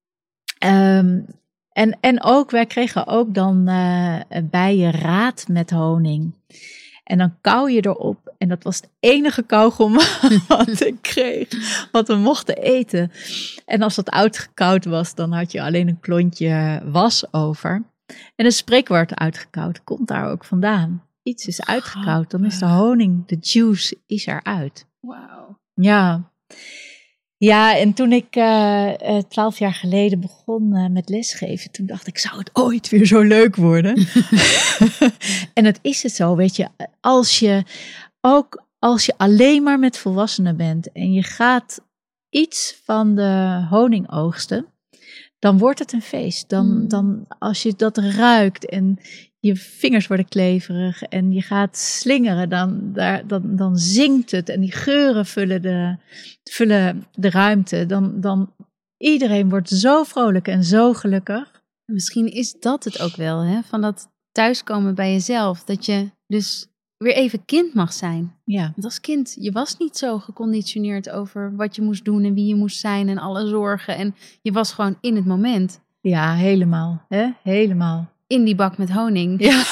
um, en, en ook, wij kregen ook dan uh, bijenraad met honing. En dan kauw je erop. En dat was het enige kauwgom wat ik kreeg. Wat we mochten eten. En als dat uitgekauwd was, dan had je alleen een klontje was over. En een spreekwoord uitgekauwd komt daar ook vandaan. Iets is uitgekauwd, dan is de honing, de juice, is eruit. Wauw. Ja. Ja, en toen ik twaalf uh, jaar geleden begon uh, met lesgeven, toen dacht ik, zou het ooit weer zo leuk worden? En dat is het zo, weet je. Als je, ook als je alleen maar met volwassenen bent en je gaat iets van de honing oogsten, dan wordt het een feest. Dan, mm. dan als je dat ruikt en je vingers worden kleverig en je gaat slingeren, dan, daar, dan, dan zingt het en die geuren vullen de, vullen de ruimte. Dan, dan iedereen wordt zo vrolijk en zo gelukkig. Misschien is dat het ook wel, hè? Van dat thuiskomen bij jezelf. Dat je dus weer even kind mag zijn. Ja. Want als kind, je was niet zo geconditioneerd over wat je moest doen en wie je moest zijn en alle zorgen. En je was gewoon in het moment. Ja, helemaal. Hè? Helemaal. In die bak met honing. Ja.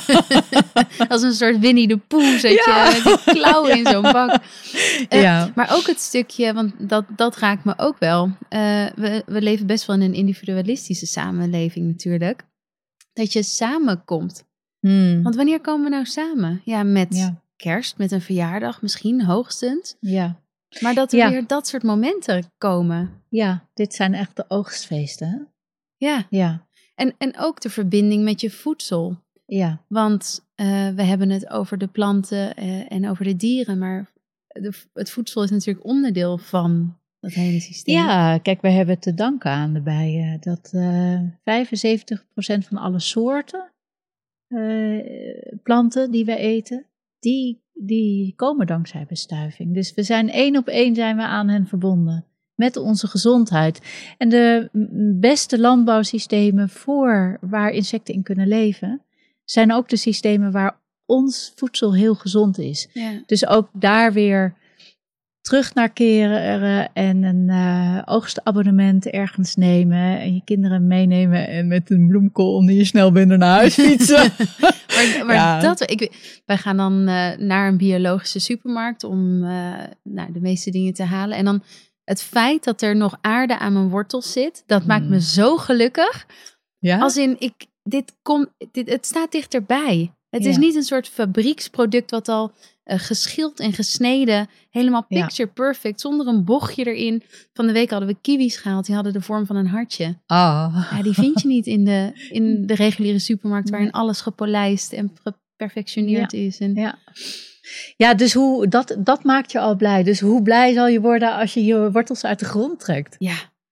Als een soort Winnie de Pooh zat ja. je met die klauwen ja. in zo'n bak. Uh, ja. Maar ook het stukje, want dat, dat raakt me ook wel. Uh, we, we leven best wel in een individualistische samenleving natuurlijk. Dat je samenkomt. Hmm. Want wanneer komen we nou samen? Ja, met ja. kerst, met een verjaardag misschien, hoogstens. Ja. Maar dat er ja. weer dat soort momenten komen. Ja, dit zijn echt de oogstfeesten. Hè? Ja. Ja. En, en ook de verbinding met je voedsel. Ja. Want uh, we hebben het over de planten uh, en over de dieren, maar de, het voedsel is natuurlijk onderdeel van dat hele systeem. Ja, kijk, wij hebben te danken aan de bijen dat uh, vijfenzeventig procent van alle soorten uh, planten die we eten, die, die komen dankzij bestuiving. Dus we zijn één op één zijn we aan hen verbonden. Met onze gezondheid. En de beste landbouwsystemen voor waar insecten in kunnen leven, zijn ook de systemen waar ons voedsel heel gezond is. Ja. Dus ook daar weer terug naar keren en een uh, oogstabonnement ergens nemen en je kinderen meenemen en met een bloemkool onder je snelbinder naar huis fietsen. maar maar ja. dat, ik, wij gaan dan uh, naar een biologische supermarkt om uh, nou, de meeste dingen te halen en dan het feit dat er nog aarde aan mijn wortels zit, dat hmm. maakt me zo gelukkig. Ja? Als in, ik, dit kom, dit, het staat dichterbij. Het ja. is niet een soort fabrieksproduct wat al uh, geschild en gesneden, helemaal picture ja. perfect, zonder een bochtje erin. Van de week hadden we kiwis gehaald, die hadden de vorm van een hartje. Oh. Ja, die vind je niet in de, in de reguliere supermarkt, waarin nee. alles gepolijst en geperfectioneerd ja. is. En, ja. Ja, dus hoe, dat, dat maakt je al blij. Dus hoe blij zal je worden als je je wortels uit de grond trekt? Ja.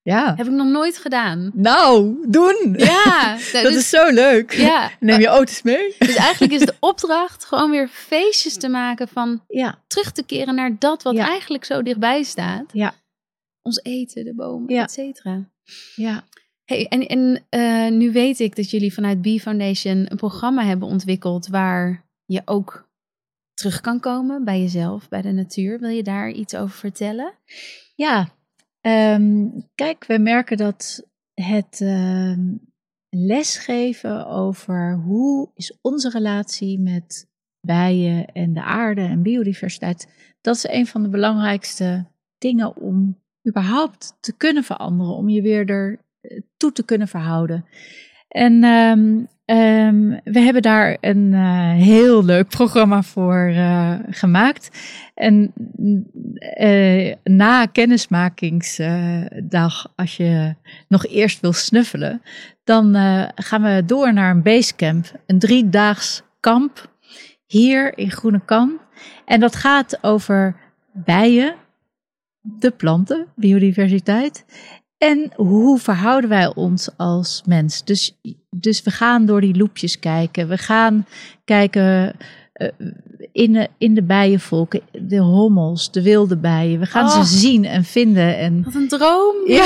Ja. Heb ik nog nooit gedaan. Nou, doen! Ja. Dat dus, is zo leuk. Ja. Neem je auto's mee? Dus eigenlijk is de opdracht gewoon weer feestjes te maken van ja. terug te keren naar dat wat ja. eigenlijk zo dichtbij staat. Ja. Ons eten, de bomen, ja. et cetera. Ja. Hey, en en uh, nu weet ik dat jullie vanuit Bee Foundation een programma hebben ontwikkeld waar je ook terug kan komen bij jezelf, bij de natuur. Wil je daar iets over vertellen? Ja, um, kijk, we merken dat het uh, lesgeven over hoe is onze relatie met bijen en de aarde en biodiversiteit, dat is een van de belangrijkste dingen om überhaupt te kunnen veranderen, om je weer er toe te kunnen verhouden. En um, um, we hebben daar een uh, heel leuk programma voor uh, gemaakt. En uh, na kennismakingsdag, uh, als je nog eerst wil snuffelen, dan uh, gaan we door naar een basecamp. Een driedaags kamp hier in Groenekan. En dat gaat over bijen, de planten, biodiversiteit. En hoe verhouden wij ons als mens? Dus, dus we gaan door die loepjes kijken. We gaan kijken uh, in, de, in de bijenvolken, de hommels, de wilde bijen. We gaan oh, ze zien en vinden. En, wat een droom. Ja.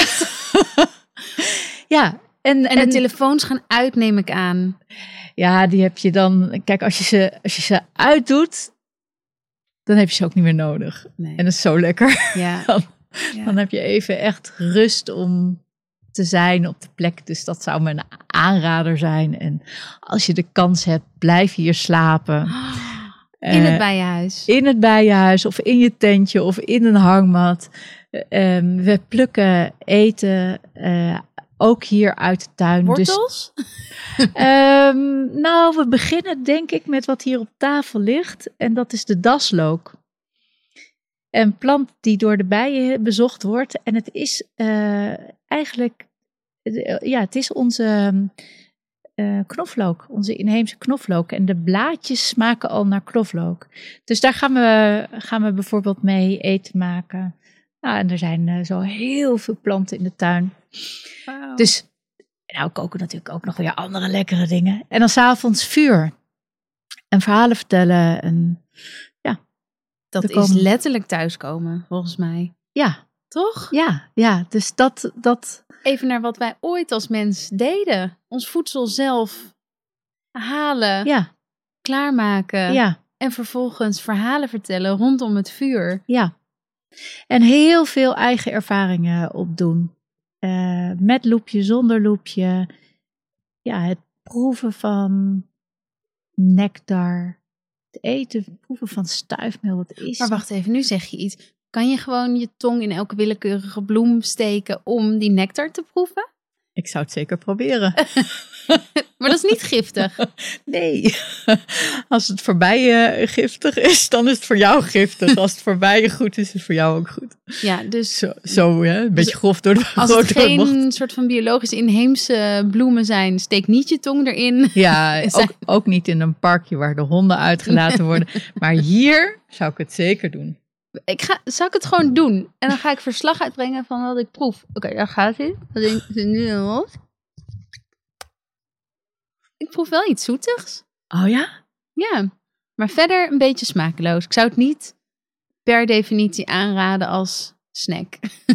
ja en, en de en, telefoons gaan uit, neem ik aan. Ja, die heb je dan... Kijk, als je ze, als je ze uitdoet, dan heb je ze ook niet meer nodig. Nee. En dat is zo lekker. Ja. dan, ja. dan heb je even echt rust om te zijn op de plek. Dus dat zou mijn aanrader zijn. En als je de kans hebt, blijf hier slapen. Oh, in het bijenhuis. Uh, in het bijenhuis of in je tentje of in een hangmat. Uh, um, we plukken eten... Uh, Ook hier uit de tuin. Wortels? Dus, um, nou, we beginnen denk ik met wat hier op tafel ligt. En dat is de daslook. Een plant die door de bijen bezocht wordt. En het is uh, eigenlijk... Uh, ja, het is onze uh, knoflook. Onze inheemse knoflook. En de blaadjes smaken al naar knoflook. Dus daar gaan we, gaan we bijvoorbeeld mee eten maken. Nou, en er zijn uh, zo heel veel planten in de tuin. Wow. Dus, nou, koken natuurlijk ook nog weer andere lekkere dingen. En dan 's avonds vuur. En verhalen vertellen. En, ja. Dat is komen... letterlijk thuiskomen, volgens mij. Ja. Toch? Ja, ja. Dus dat, dat... Even naar wat wij ooit als mens deden. Ons voedsel zelf halen. Ja. Klaarmaken. Ja. En vervolgens verhalen vertellen rondom het vuur. Ja. En heel veel eigen ervaringen opdoen. Uh, met loepje, zonder loepje. Ja, het proeven van nectar. Het eten, proeven van stuifmeel. Wat is maar wacht even, nu zeg je iets. Kan je gewoon je tong in elke willekeurige bloem steken om die nectar te proeven? Ik zou het zeker proberen. Maar dat is niet giftig. Nee. Als het voor bijen giftig is, dan is het voor jou giftig. Als het voor bijen goed is, is het voor jou ook goed. Ja, dus... Zo, zo hè? Een beetje dus, grof door de als het geen bocht. Soort van biologisch inheemse bloemen zijn, steek niet je tong erin. Ja, ook, ook niet in een parkje waar de honden uitgelaten worden. Maar hier zou ik het zeker doen. Ik ga, zou ik het gewoon doen? En dan ga ik verslag uitbrengen van wat ik proef. Oké, okay, daar gaat het. Dat is nu een wat. Ik proef wel iets zoetigs. Oh ja? Ja, maar verder een beetje smakeloos. Ik zou het niet per definitie aanraden als snack.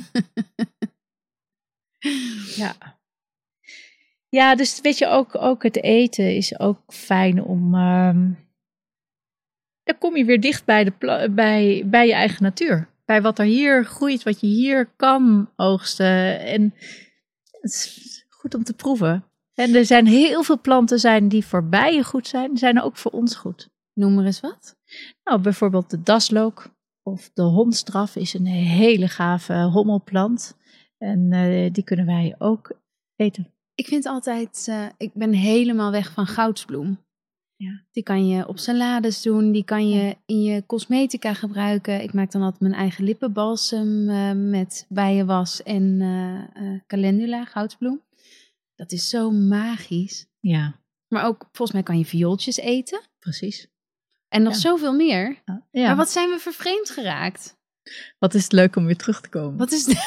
Ja. Ja, dus weet je, ook, ook het eten is ook fijn om... Um, dan kom je weer dicht bij, de pla- bij, bij je eigen natuur. Bij wat er hier groeit, wat je hier kan oogsten. En het is goed om te proeven. En er zijn heel veel planten zijn die voor bijen goed zijn. Zijn ook voor ons goed. Noem maar eens wat. Nou, bijvoorbeeld de daslook of de hondstraf is een hele gave hommelplant. En uh, die kunnen wij ook eten. Ik vind altijd, uh, ik ben helemaal weg van goudsbloem. Ja. Die kan je op salades doen, die kan je in je cosmetica gebruiken. Ik maak dan altijd mijn eigen lippenbalsem uh, met bijenwas en uh, uh, calendula, goudsbloem. Dat is zo magisch. Ja. Maar ook, volgens mij kan je viooltjes eten. Precies. En nog ja. zoveel meer. Ja. Maar wat zijn we vervreemd geraakt? Wat is het leuk om weer terug te komen. Wat is,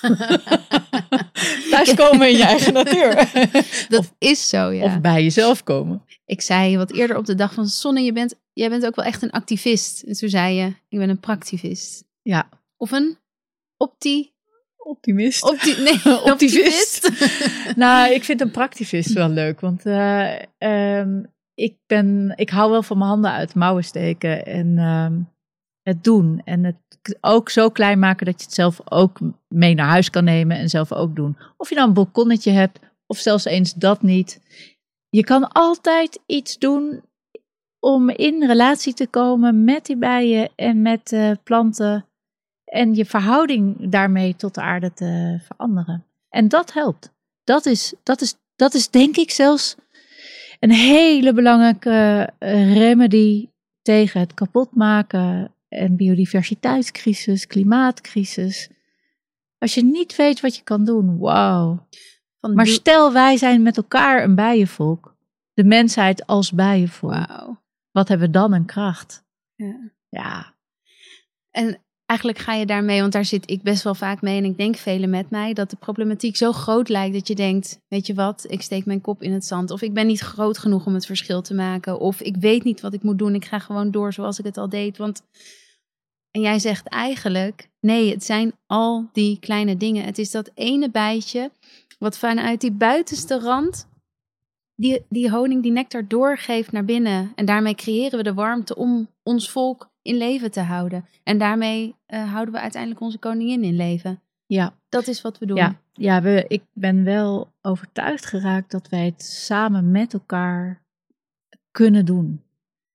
Thuiskomen in je eigen natuur. Dat of, is zo, ja. Of bij jezelf komen. Ik zei wat eerder op de dag van Sonne, je bent, jij bent ook wel echt een activist. En toen zei je, ik ben een praktivist. Ja. Of een opti... Optimist. Opti, nee, optimist. Nou, ik vind een praktivist wel leuk. Want uh, um, ik, ben, ik hou wel van mijn handen uit de mouwen steken. En um, het doen. En het ook zo klein maken dat je het zelf ook mee naar huis kan nemen. En zelf ook doen. Of je nou een balkonnetje hebt. Of zelfs eens dat niet. Je kan altijd iets doen om in relatie te komen met die bijen en met uh, planten. En je verhouding daarmee tot de aarde te veranderen. En dat helpt. Dat is, dat is, dat is denk ik zelfs een hele belangrijke remedie tegen het kapotmaken en biodiversiteitscrisis, klimaatcrisis. Als je niet weet wat je kan doen, wauw. Maar stel wij zijn met elkaar een bijenvolk. De mensheid als bijenvolk. Wow. Wat hebben we dan een kracht? Ja. Ja. En eigenlijk ga je daarmee, want daar zit ik best wel vaak mee en ik denk velen met mij, dat de problematiek zo groot lijkt dat je denkt, weet je wat, ik steek mijn kop in het zand. Of ik ben niet groot genoeg om het verschil te maken. Of ik weet niet wat ik moet doen, ik ga gewoon door zoals ik het al deed. Want, en jij zegt eigenlijk, nee, het zijn al die kleine dingen. Het is dat ene bijtje wat vanuit die buitenste rand die, die honing, die nectar doorgeeft naar binnen. En daarmee creëren we de warmte om ons volk in leven te houden. En daarmee uh, houden we uiteindelijk onze koningin in leven. Ja. Dat is wat we doen. Ja, ja we, ik ben wel overtuigd geraakt dat wij het samen met elkaar kunnen doen.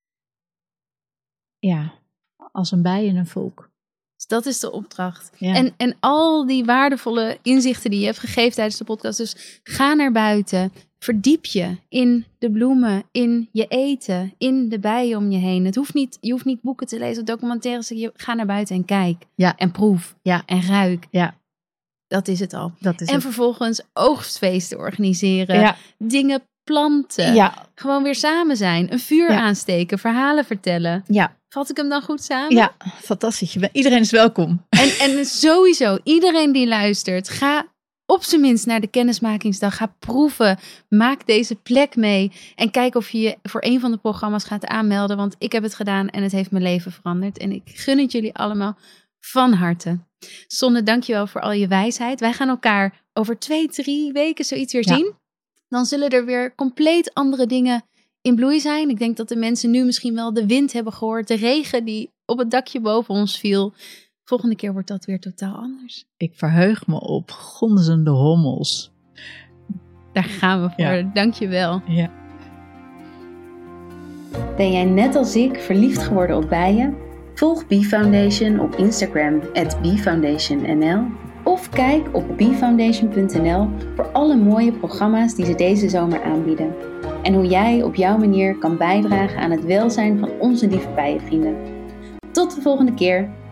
Ja, als een bij in een volk. Dus dat is de opdracht. Ja. En, en al die waardevolle inzichten die je hebt gegeven tijdens de podcast. Dus ga naar buiten. Verdiep je in de bloemen, in je eten, in de bijen om je heen. Het hoeft niet, je hoeft niet boeken te lezen of documentaires. Je, ga naar buiten en kijk. Ja. En proef. Ja. En ruik. Ja. Dat is het al. Dat is en het. vervolgens oogstfeesten organiseren. Ja. Dingen planten. Ja. Gewoon weer samen zijn. Een vuur Ja. aansteken. Verhalen vertellen. Ja. Vat ik hem dan goed samen? Ja, fantastisch. Je bent, iedereen is welkom. En, en sowieso, iedereen die luistert, ga op zijn minst naar de kennismakingsdag. Ga proeven. Maak deze plek mee. En kijk of je je voor een van de programma's gaat aanmelden. Want ik heb het gedaan en het heeft mijn leven veranderd. En ik gun het jullie allemaal van harte. Sonne, dankjewel voor al je wijsheid. Wij gaan elkaar over twee, drie weken zoiets weer Ja. zien. Dan zullen er weer compleet andere dingen in bloei zijn. Ik denk dat de mensen nu misschien wel de wind hebben gehoord. De regen die op het dakje boven ons viel. Volgende keer wordt dat weer totaal anders. Ik verheug me op gonzende hommels. Daar gaan we voor. Ja. Dankjewel. Ja. Ben jij net als ik verliefd geworden op bijen? Volg Bee Foundation op Instagram at bee foundation n l of kijk op bee foundation punt n l voor alle mooie programma's die ze deze zomer aanbieden. En hoe jij op jouw manier kan bijdragen aan het welzijn van onze lieve bijenvrienden. Tot de volgende keer!